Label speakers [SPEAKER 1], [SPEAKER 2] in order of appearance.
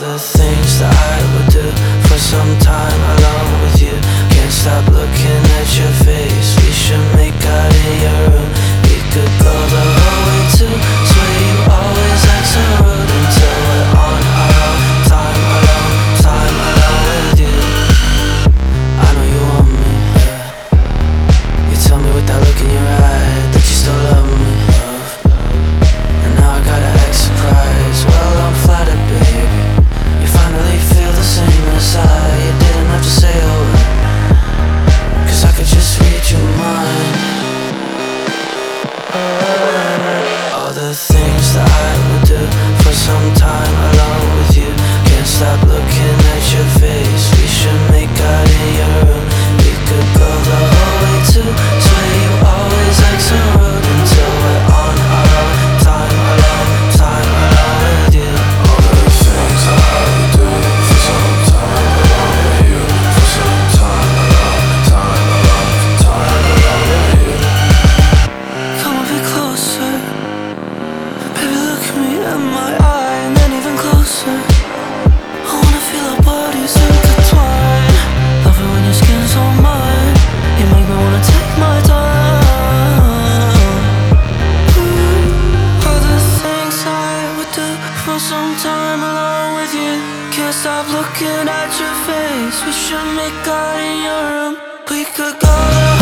[SPEAKER 1] the things that I would do for some time alone with you. Can't stop looking at your face. We should make out in your room. We could go the whole way to swear you always act so rude until we're on our own. Time alone with you. I know you want me, yeah. You tell me with that look in your eye that you still love me, and now I gotta act surprised. Well, I'm flattered, baby. You finally feel the same as I. You didn't have to say a word, 'cause I could just read your mind. All the things that I would do for some time alone with you. Can't stop looking at your face. We should make out in your room. We could go the whole way to swear you always act so rude until we're on our own. Time alone with you.
[SPEAKER 2] All the things that I would do for some time alone with you. For some time alone with you.
[SPEAKER 1] Come a bit closer, baby, look at me in my eye, and then even closer. I wanna feel our bodies intertwine. Love it when your skin's on mine. You make me wanna take my time. All the things I would do for some time alone with you. Can't stop looking at your face. We should make out in your room. We could go